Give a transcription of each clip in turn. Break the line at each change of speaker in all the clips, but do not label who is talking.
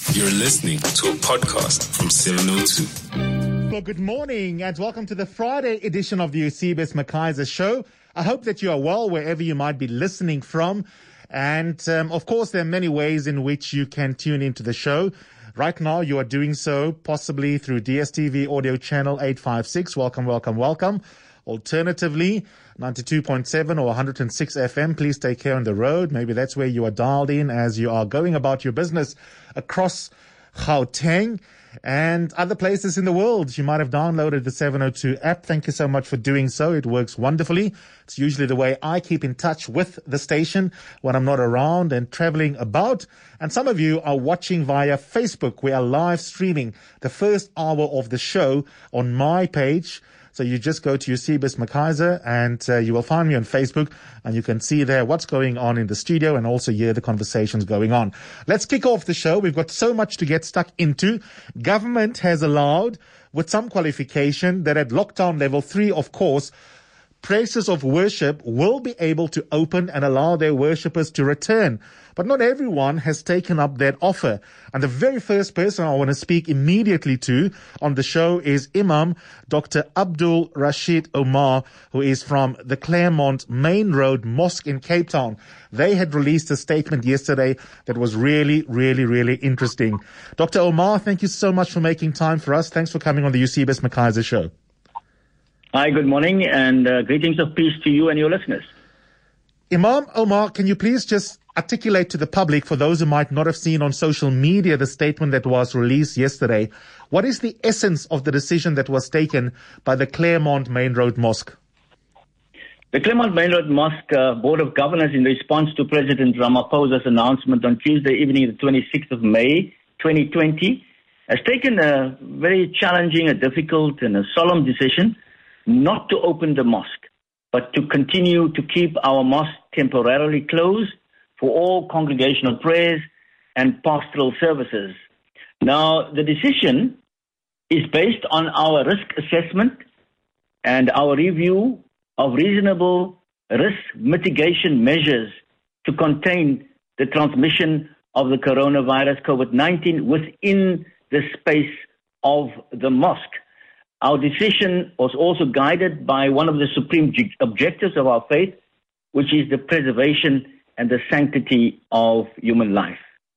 You're listening to a podcast from 702.
Well, good morning and welcome to the Friday edition of the Eusebius McKaiser Show. I hope that you are well wherever you might be listening from. And of course, there are many ways in which you can tune into the show. Right now, you are doing so possibly through DSTV audio channel 856. Welcome, welcome, welcome. Alternatively, 92.7 or 106 FM. Please take care on the road. Maybe that's where you are dialed in as you are going about your business across Gauteng and other places in the world. You might have downloaded the 702 app. Thank you so much for doing so. It works wonderfully. It's usually the way I keep in touch with the station when I'm not around and traveling about. And some of you are watching via Facebook. We are live streaming the first hour of the show on my page. So you just go to Eusebius McKaiser and you will find me on Facebook and you can see there what's going on in the studio and also hear the conversations going on. Let's kick off the show. We've got so much to get stuck into. Government has allowed, with some qualification, that at lockdown level 3, of course, places of worship will be able to open and allow their worshippers to return. But not everyone has taken up that offer. And the very first person I want to speak immediately to on the show is Imam Dr. Abdul Rashid Omar, who is from the Claremont Main Road Mosque in Cape Town. They had released a statement yesterday that was really, really, really interesting. Dr. Omar, thank you so much for making time for us. Thanks for coming on the Eusebius McKaiser Show.
Hi, good morning, and greetings of peace to you and your listeners.
Imam Omar, can you please just articulate to the public, for those who might not have seen on social media the statement that was released yesterday, what is the essence of the decision that was taken by the Claremont Main Road Mosque?
The Claremont Main Road Mosque Board of Governors, in response to President Ramaphosa's announcement on Tuesday evening, the 26th of May, 2020, has taken a very challenging, a difficult, and a solemn decision not to open the mosque, but to continue to keep our mosque temporarily closed for all congregational prayers and pastoral services. Now, the decision is based on our risk assessment and our review of reasonable risk mitigation measures to contain the transmission of the coronavirus COVID-19 within the space of the mosque. Our decision was also guided by one of the supreme objectives of our faith, which is the preservation and the sanctity of human life.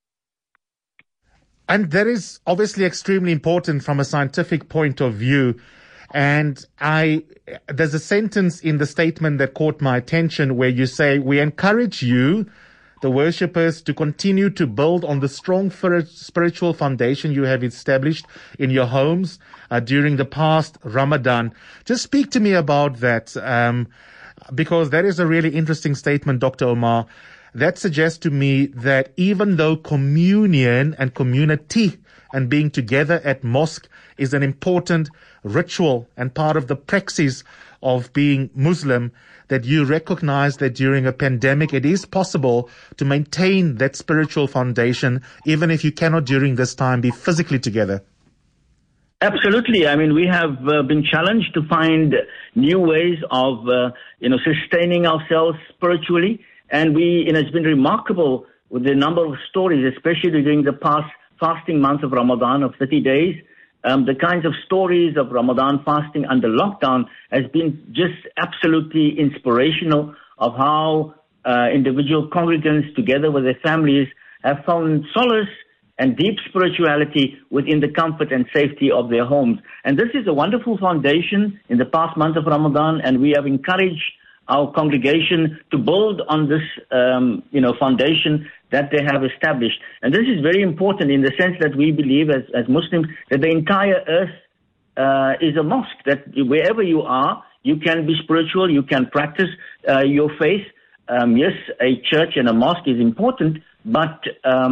And that is obviously extremely important from a scientific point of view. And there's a sentence in the statement that caught my attention where you say, we encourage you, the worshippers, to continue to build on the strong spiritual foundation you have established in your homes during the past Ramadan. Just speak to me about that, because that is a really interesting statement, Dr. Omar. That suggests to me that even though communion and community and being together at mosque is an important ritual and part of the praxis of being Muslim, that you recognize that during a pandemic it is possible to maintain that spiritual foundation even if you cannot during this time be physically together.
Absolutely. I mean, we have been challenged to find new ways of, sustaining ourselves spiritually. And it's been remarkable with the number of stories, especially during the past fasting month of Ramadan of 30 days. The kinds of stories of Ramadan fasting under lockdown has been just absolutely inspirational of how individual congregants together with their families have found solace and deep spirituality within the comfort and safety of their homes. And this is a wonderful foundation in the past month of Ramadan, and we have encouraged our congregation to build on this, foundation that they have established. And this is very important in the sense that we believe as Muslims that the entire earth is a mosque, that wherever you are, you can be spiritual, you can practice your faith. Yes, a church and a mosque is important, but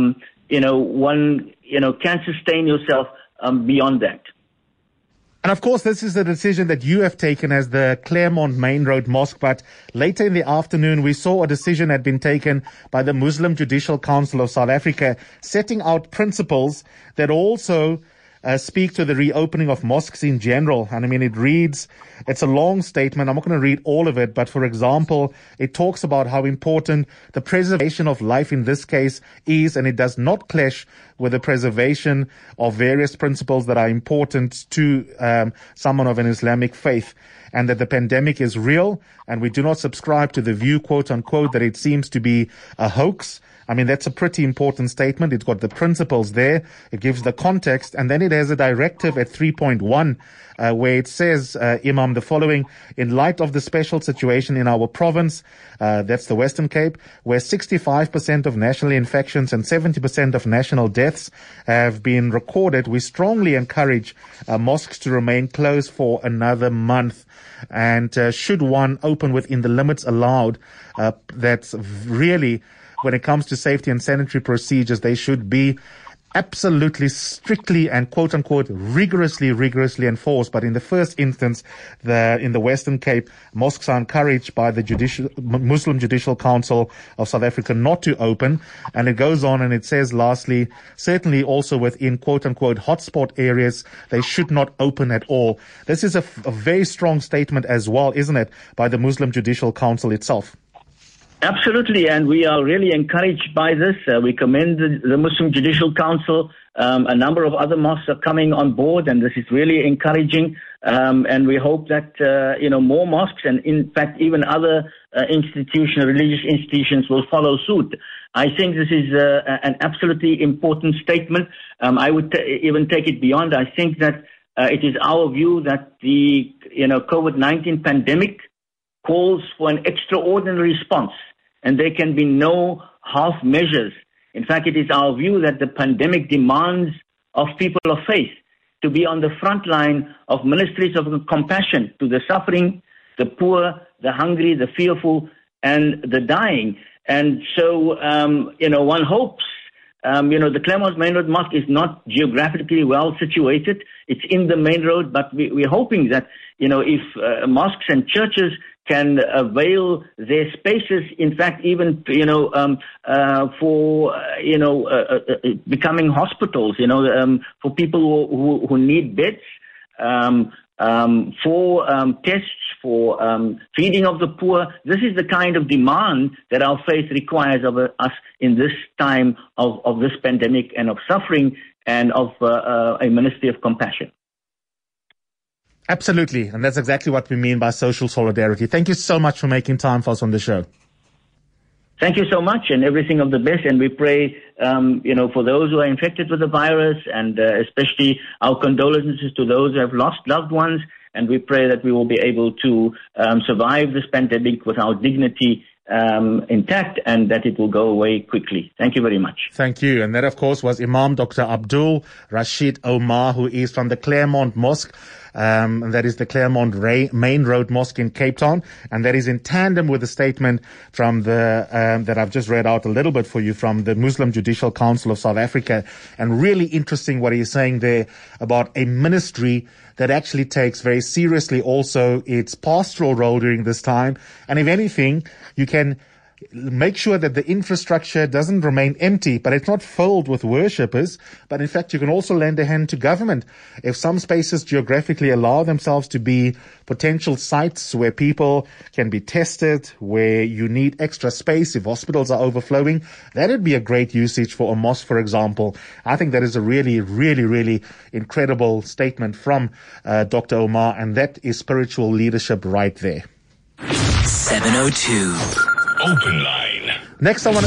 one can sustain yourself beyond that.
And of course, this is a decision that you have taken as the Claremont Main Road Mosque. But later in the afternoon, we saw a decision had been taken by the Muslim Judicial Council of South Africa, setting out principles that also speak to the reopening of mosques in general. And I mean, it reads, it's a long statement. I'm not going to read all of it, but for example, it talks about how important the preservation of life in this case is, and it does not clash with the preservation of various principles that are important to someone of an Islamic faith, and that the pandemic is real, and we do not subscribe to the view, quote unquote, that it seems to be a hoax. I mean, that's a pretty important statement. It's got the principles there. It gives the context. And then it has a directive at 3.1 where it says, Imam, the following: in light of the special situation in our province, that's the Western Cape, where 65% of national infections and 70% of national deaths have been recorded, we strongly encourage mosques to remain closed for another month. And should one open within the limits allowed, that's really, when it comes to safety and sanitary procedures, they should be absolutely strictly and quote unquote rigorously enforced. But in the first instance, in the Western Cape, mosques are encouraged by the Muslim Judicial Council of South Africa not to open. And it goes on and it says, lastly, certainly also within quote unquote hotspot areas, they should not open at all. This is a very strong statement as well, isn't it, by the Muslim Judicial Council itself?
Absolutely, and we are really encouraged by this. We commend the Muslim Judicial Council. A number of other mosques are coming on board, and this is really encouraging. And we hope that more mosques, and in fact even other religious institutions, will follow suit. I think this is an absolutely important statement. I would even take it beyond. I think that it is our view that the COVID-19 pandemic calls for an extraordinary response, and there can be no half measures. In fact, it is our view that the pandemic demands of people of faith to be on the front line of ministries of compassion to the suffering, the poor, the hungry, the fearful, and the dying. And so, one hopes, the Claremont Main Road Mosque is not geographically well situated. It's in the main road, but we're hoping that, if mosques and churches can avail their spaces, in fact, even, for, becoming hospitals, for people who need beds, for tests, for feeding of the poor. This is the kind of demand that our faith requires of us in this time of this pandemic and of suffering and of a ministry of compassion.
Absolutely. And that's exactly what we mean by social solidarity. Thank you so much for making time for us on the show.
Thank you so much, and everything of the best. And we pray, for those who are infected with the virus, and especially our condolences to those who have lost loved ones. And we pray that we will be able to survive this pandemic with our dignity intact, and that it will go away quickly. Thank you very much.
Thank you. And that, of course, was Imam Dr. Abdul Rashid Omar, who is from the Claremont Mosque. That is the Claremont Main Road Mosque in Cape Town, and that is in tandem with the statement from the that I've just read out a little bit for you from the Muslim Judicial Council of South Africa. And really interesting what he's saying there about a ministry that actually takes very seriously also its pastoral role during this time. And if anything, you can make sure that the infrastructure doesn't remain empty, but it's not filled with worshippers. But in fact, you can also lend a hand to government. If some spaces geographically allow themselves to be potential sites where people can be tested, where you need extra space, if hospitals are overflowing, that would be a great usage for a mosque, for example. I think that is a really incredible statement from Dr. Omar, and that is spiritual leadership right there.
702. Open line.
Next, I want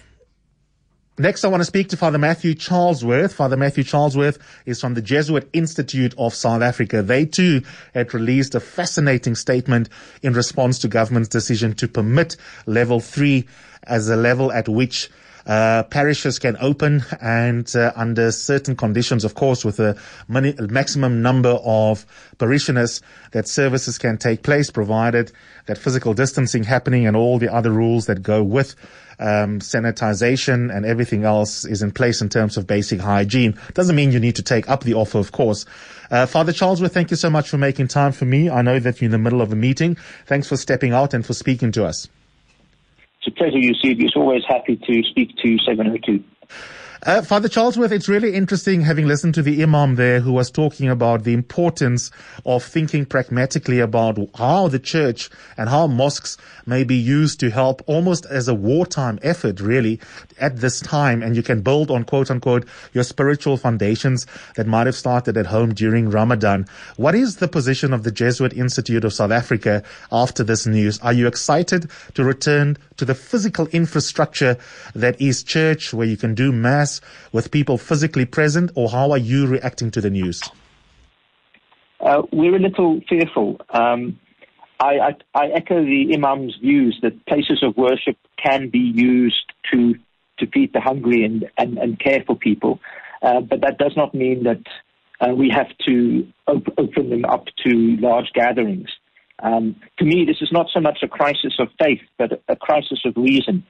to speak to Father Matthew Charlesworth. Father Matthew Charlesworth is from the Jesuit Institute of South Africa. They too had released a fascinating statement in response to government's decision to permit level 3 as a level at which parishes can open, and under certain conditions, of course, with a maximum number of parishioners, that services can take place, provided that physical distancing happening and all the other rules that go with sanitization and everything else is in place in terms of basic hygiene. Doesn't mean you need to take up the offer, of course. Father Charlesworth, thank you so much for making time for me. I know that you're in the middle of a meeting. Thanks for stepping out and for speaking to us.
It's a pleasure, Eusebius. Always happy to speak to 702.
Father Charlesworth, it's really interesting having listened to the Imam there who was talking about the importance of thinking pragmatically about how the church and how mosques may be used to help almost as a wartime effort, really, at this time. And you can build on, quote unquote, your spiritual foundations that might have started at home during Ramadan. What is the position of the Jesuit Institute of South Africa after this news? Are you excited to return to the physical infrastructure that is church, where you can do mass with people physically present, or how are you reacting to the news?
We're a little fearful. I echo the Imam's views that places of worship can be used to feed the hungry and care for people, but that does not mean that we have to open them up to large gatherings. To me, this is not so much a crisis of faith, but a crisis of reason.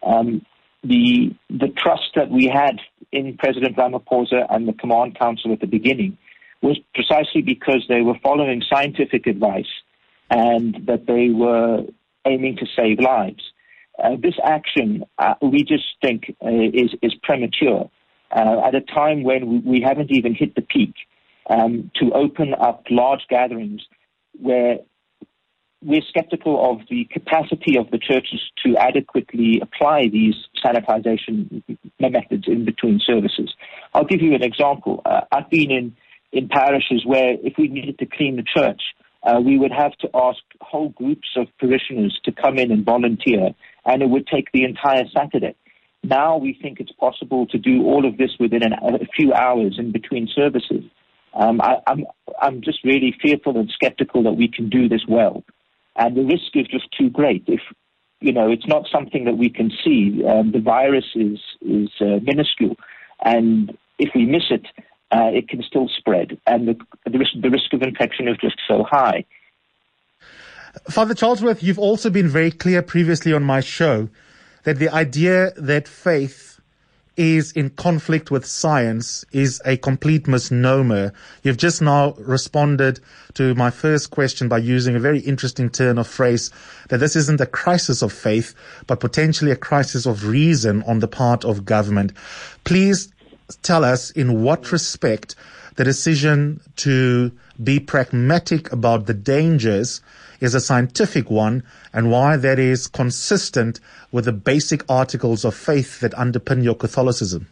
The trust that we had in President Ramaphosa and the Command Council at the beginning was precisely because they were following scientific advice and that they were aiming to save lives. This action, we just think, is premature. At a time when we haven't even hit the peak, to open up large gatherings where we're skeptical of the capacity of the churches to adequately apply these sanitization methods in between services. I'll give you an example. I've been in parishes where if we needed to clean the church, we would have to ask whole groups of parishioners to come in and volunteer, and it would take the entire Saturday. Now we think it's possible to do all of this within a few hours in between services. I'm just really fearful and skeptical that we can do this well. And the risk is just too great. If, it's not something that we can see. The virus is minuscule. And if we miss it, it can still spread. And the risk of infection is just so high.
Father Charlesworth, you've also been very clear previously on my show that the idea that faith is in conflict with science is a complete misnomer. You've just now responded to my first question by using a very interesting turn of phrase that this isn't a crisis of faith, but potentially a crisis of reason on the part of government. Please tell us in what respect the decision to be pragmatic about the dangers is a scientific one, and why that is consistent with the basic articles of faith that underpin your Catholicism.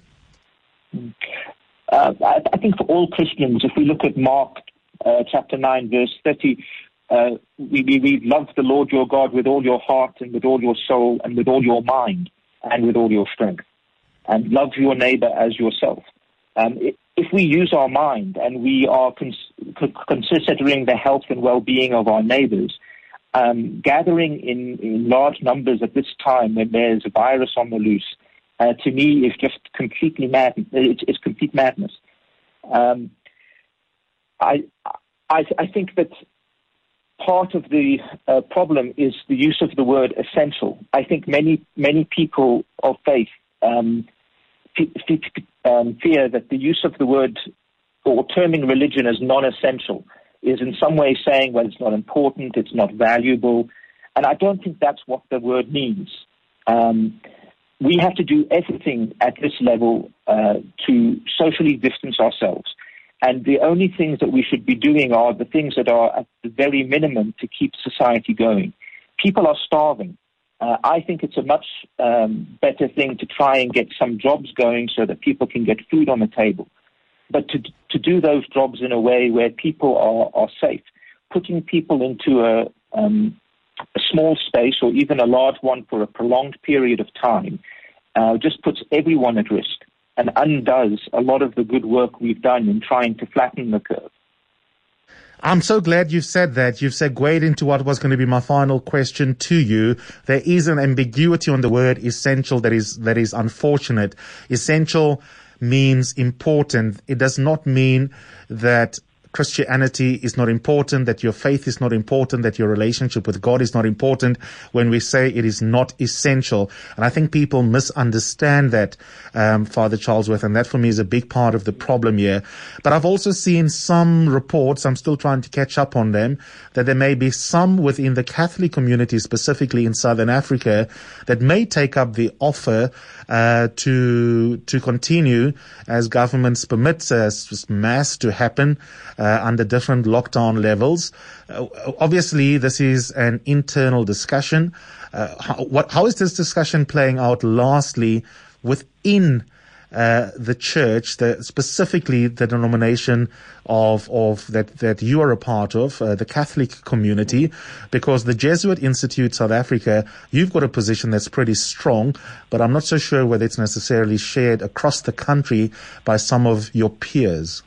I think for all Christians, if we look at Mark chapter 9, verse 30, we love the Lord your God with all your heart and with all your soul and with all your mind and with all your strength, and love your neighbor as yourself. If we use our mind and we are considering the health and well-being of our neighbors, gathering in large numbers at this time when there's a virus on the loose, to me is just completely mad. It's complete madness. I think that part of the problem is the use of the word essential. I think many people of faith fear that the use of the word or terming religion as non-essential is in some way saying, well, it's not important, it's not valuable. And I don't think that's what the word means. We have to do everything at this level to socially distance ourselves. And the only things that we should be doing are the things that are at the very minimum to keep society going. People are starving. I think it's a much better thing to try and get some jobs going so that people can get food on the table. But to do those jobs in a way where people are safe, putting people into a small space or even a large one for a prolonged period of time just puts everyone at risk and undoes a lot of the good work we've done in trying to flatten the curve.
I'm so glad you've said that. You've segued into what was going to be my final question to you. There is an ambiguity on the word essential that is unfortunate. Essential means important. It does not mean that Christianity is not important, that your faith is not important, that your relationship with God is not important, when we say it is not essential. And I think people misunderstand that, Father Charlesworth, and that for me is a big part of the problem here. But I've also seen some reports, I'm still trying to catch up on them, that there may be some within the Catholic community, specifically in Southern Africa, that may take up the offer to continue as governments permit mass to happen under different lockdown levels. Obviously, this is an internal discussion. How is this discussion playing out lastly within the church, specifically the denomination of that you are a part of, the Catholic community? Because the Jesuit Institute South Africa, you've got a position that's pretty strong, but I'm not so sure whether it's necessarily shared across the country by some of your peers.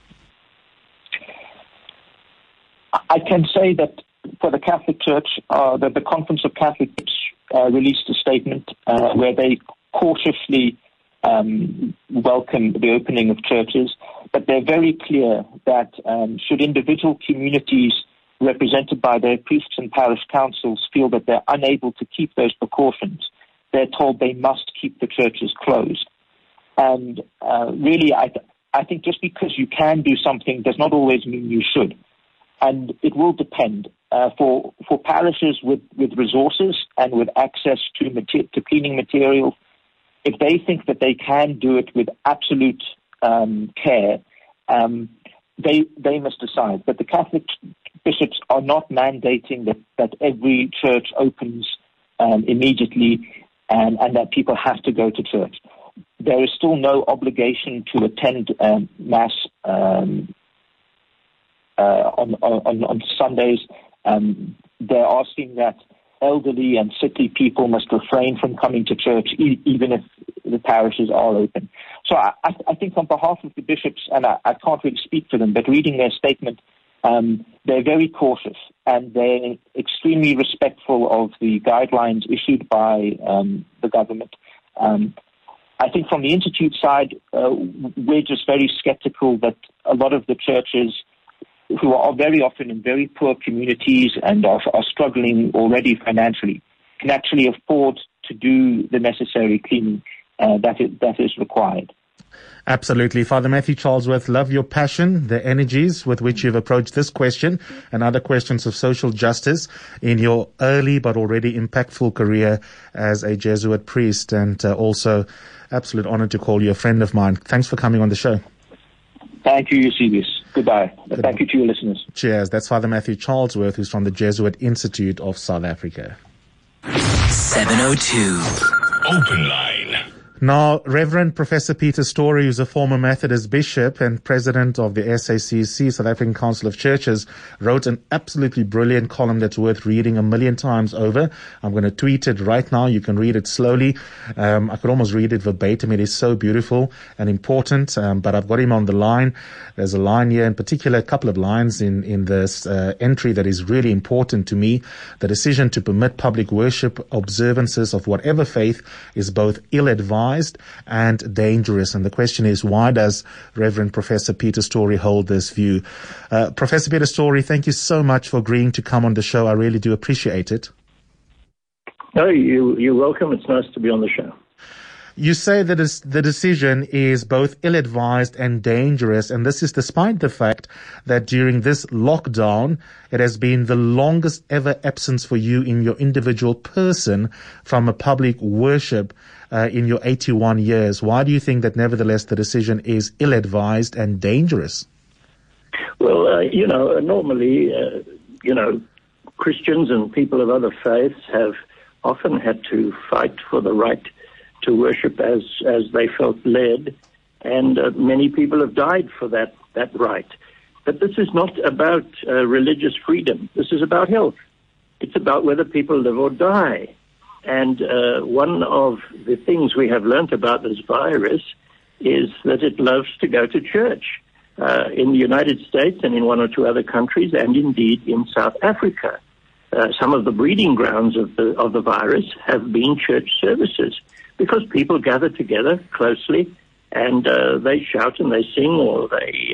I can say that for the Catholic Church, that the Conference of Catholics released a statement where they cautiously welcome the opening of churches, but they're very clear that should individual communities represented by their priests and parish councils feel that they're unable to keep those precautions, they're told they must keep the churches closed. And really, I think just because you can do something does not always mean you should. And it will depend. For parishes with resources and with access to cleaning materials, if they think that they can do it with absolute care, they must decide. But the Catholic bishops are not mandating that every church opens immediately and that people have to go to church. There is still no obligation to attend Mass on Sundays. They're asking that elderly and sickly people must refrain from coming to church, even if the parishes are open. So I think on behalf of the bishops, and I can't really speak for them, but reading their statement, they're very cautious and they're extremely respectful of the guidelines issued by the government. I think from the Institute side, we're just very skeptical that a lot of the churches who are very often in very poor communities and are struggling already financially can actually afford to do the necessary cleaning that is required.
Absolutely. Father Matthew Charlesworth, love your passion, the energies with which you've approached this question and other questions of social justice in your early but already impactful career as a Jesuit priest, and also absolute honor to call you a friend of mine. Thanks for coming on the show.
Thank you, Eusebius. Goodbye. Thank you to your listeners.
Cheers. That's Father Matthew Charlesworth, who's from the Jesuit Institute of South Africa.
702 Open Line.
Now, Reverend Professor Peter Story, who's a former Methodist bishop and president of the SACC, South African Council of Churches, wrote an absolutely brilliant column that's worth reading 1,000,000 times over. I'm going to tweet it right now. You can read it slowly. I could almost read it verbatim. It is so beautiful and important, but I've got him on the line. There's a line here, in particular, a couple of lines in this entry that is really important to me. The decision to permit public worship observances of whatever faith is both ill-advised and dangerous. And the question is, why does Reverend Professor Peter Story hold this view? Professor Peter Story, thank you so much for agreeing to come on the show. I really do appreciate it.
No, you're welcome. It's nice to be on the show.
You say that the decision is both ill-advised and dangerous, and this is despite the fact that during this lockdown, it has been the longest ever absence for you in your individual person from a public worship in your 81 years. Why do you think that nevertheless the decision is ill-advised and dangerous?
Well, normally, Christians and people of other faiths have often had to fight for the right to worship as they felt led, and many people have died for that right. But this is not about religious freedom. This is about health. It's about whether people live or die. And one of the things we have learnt about this virus is that it loves to go to church in the United States and in one or two other countries, and indeed in South Africa. Some of the breeding grounds of the virus have been church services, because people gather together closely and they shout and they sing, or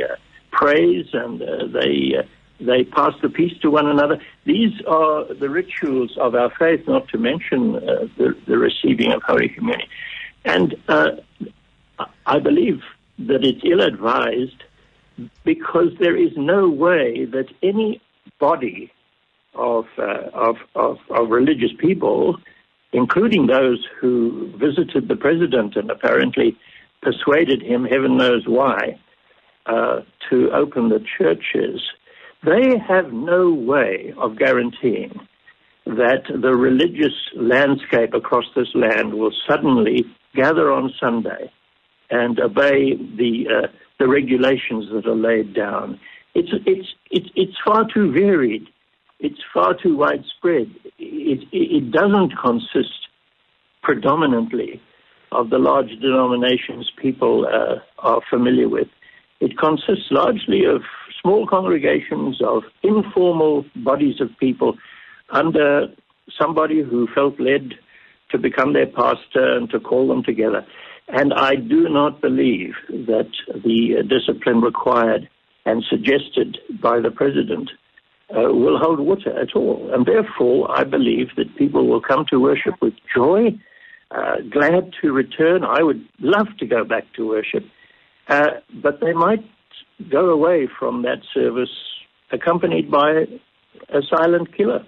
praise and they pass the peace to one another. These are the rituals of our faith, not to mention the receiving of Holy Communion. And I believe that it's ill-advised because there is no way that any body of religious people, including those who visited the president and apparently persuaded him, heaven knows why, to open the churches, they have no way of guaranteeing that the religious landscape across this land will suddenly gather on Sunday and obey the regulations that are laid down. It's far too varied. It's far too widespread. It doesn't consist predominantly of the large denominations people are familiar with. It consists largely of small congregations of informal bodies of people under somebody who felt led to become their pastor and to call them together. And I do not believe that the discipline required and suggested by the president will hold water at all. And therefore, I believe that people will come to worship with joy, glad to return. I would love to go back to worship, but they might go away from that service accompanied by a silent killer.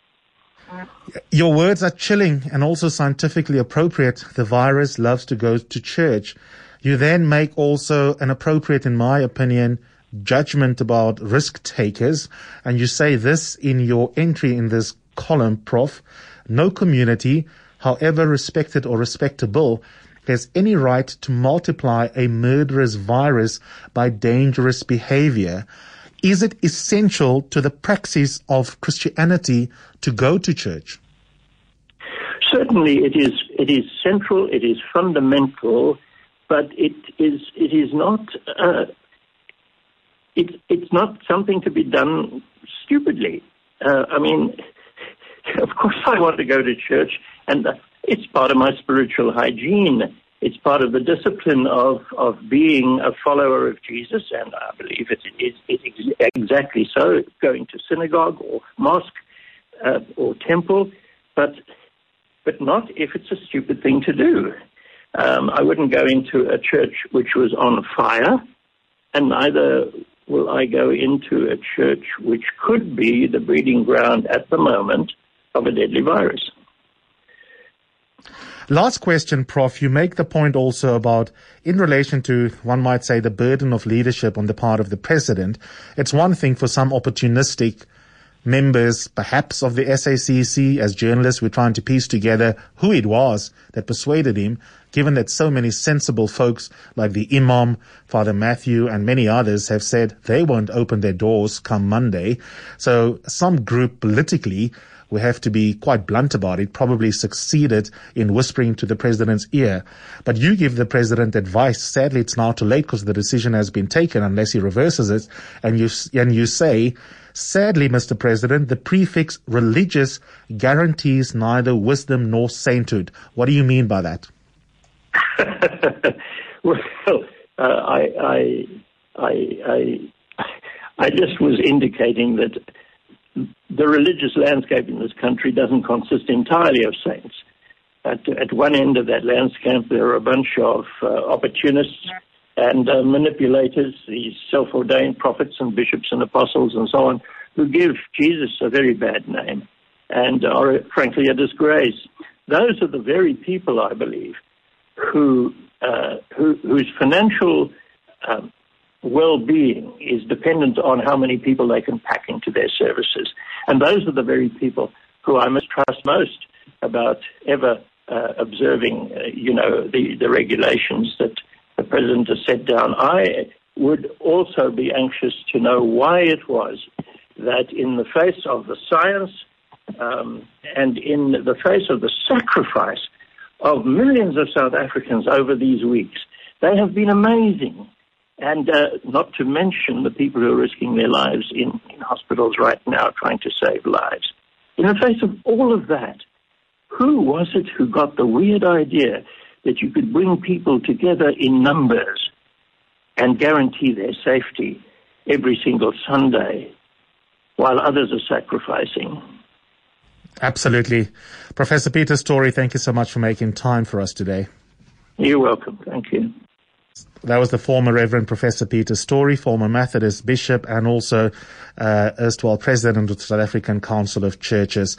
Your words are chilling and also scientifically appropriate. The virus loves to go to church. You then make also an appropriate, in my opinion, judgment about risk takers. And you say this in your entry in this column, Prof. No community, however respected or respectable, has any right to multiply a murderous virus by dangerous behavior. Is it essential to the praxis of Christianity to go to church?
Certainly, it is central. It is fundamental, but it is not. It's not something to be done stupidly. I mean, of course, I want to go to church, and it's part of my spiritual hygiene. It's part of the discipline of being a follower of Jesus, and I believe it is exactly so, going to synagogue or mosque or temple, but not if it's a stupid thing to do. I wouldn't go into a church which was on fire, and neither will I go into a church which could be the breeding ground at the moment of a deadly virus.
Last question, Prof. You make the point also about, in relation to, one might say, the burden of leadership on the part of the president. It's one thing for some opportunistic members, perhaps of the SACC, as journalists, we're trying to piece together who it was that persuaded him, given that so many sensible folks like the Imam, Father Matthew, and many others have said they won't open their doors come Monday. So some group politically, we have to be quite blunt about it, probably succeeded in whispering to the president's ear. But you give the president advice. Sadly, it's now too late because the decision has been taken unless he reverses it. And you say, sadly, Mr. President, the prefix religious guarantees neither wisdom nor sainthood. What do you mean by that?
Well, I just was indicating that the religious landscape in this country doesn't consist entirely of saints. At one end of that landscape, there are a bunch of opportunists and manipulators, these self-ordained prophets and bishops and apostles and so on, who give Jesus a very bad name and are, frankly, a disgrace. Those are the very people, I believe, whose financial well-being is dependent on how many people they can pack into their services. And those are the very people who I mistrust most about ever observing, the regulations that the president has set down. I would also be anxious to know why it was that in the face of the science and in the face of the sacrifice of millions of South Africans over these weeks, they have been amazing. And not to mention the people who are risking their lives in hospitals right now trying to save lives. In the face of all of that, who was it who got the weird idea that you could bring people together in numbers and guarantee their safety every single Sunday while others are sacrificing.
Absolutely. Professor Peter Storey, thank you so much for making time for us today.
You're welcome. Thank you.
That was the former Reverend Professor Peter Storey, former Methodist bishop and also erstwhile president of the South African Council of Churches.